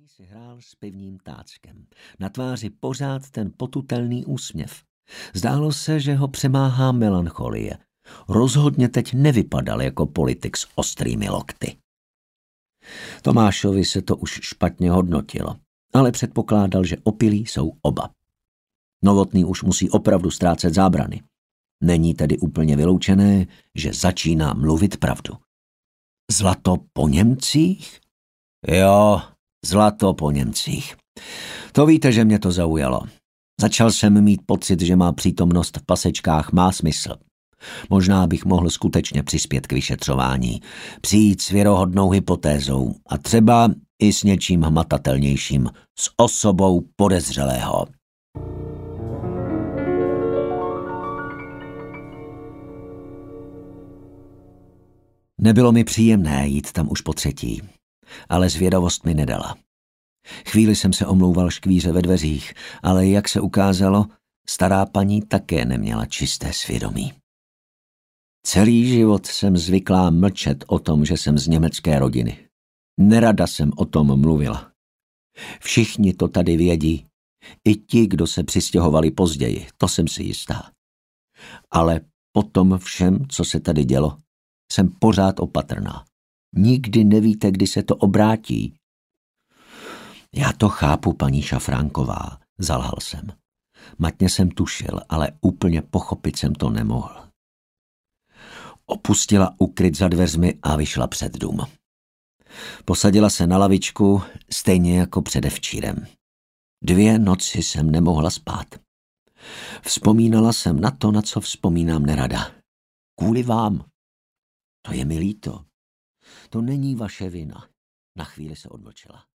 ní si hrál s pivním táckem. Na tváři pořád ten potutelný úsměv. Zdálo se, že ho přemáhá melancholie. Rozhodně teď nevypadal jako politik s ostrými lokty. Tomášovi se to už špatně hodnotilo, ale předpokládal, že opilí jsou oba. Novotný už musí opravdu ztrácet zábrany. Není tedy úplně vyloučené, že začíná mluvit pravdu. Zlato po Němcích? Jo, zlato po Němcích. To víte, že mě to zaujalo. Začal jsem mít pocit, že má přítomnost v pasečkách má smysl. Možná bych mohl skutečně přispět k vyšetřování, přijít s věrohodnou hypotézou a třeba i s něčím hmatatelnějším, s osobou podezřelého. Nebylo mi příjemné jít tam už po třetí, ale zvědavost mi nedala. Chvíli jsem se omlouval škvíře ve dveřích, ale jak se ukázalo, stará paní také neměla čisté svědomí. Celý život jsem zvyklá mlčet o tom, že jsem z německé rodiny. Nerada jsem o tom mluvila. Všichni to tady vědí, i ti, kdo se přistěhovali později, to jsem si jistá. Ale po tom všem, co se tady dělo, jsem pořád opatrná. Nikdy nevíte, kdy se to obrátí. Já to chápu, paní Šafránková, zalhal jsem. Matně jsem tušil, ale úplně pochopit jsem to nemohl. Opustila ukryt za dveřmi a vyšla před dům. Posadila se na lavičku, stejně jako předevčírem. 2 noci jsem nemohla spát. Vzpomínala jsem na to, na co vzpomínám nerada. Kvůli vám. To je mi líto. To není vaše vina. Na chvíli se odmlčela.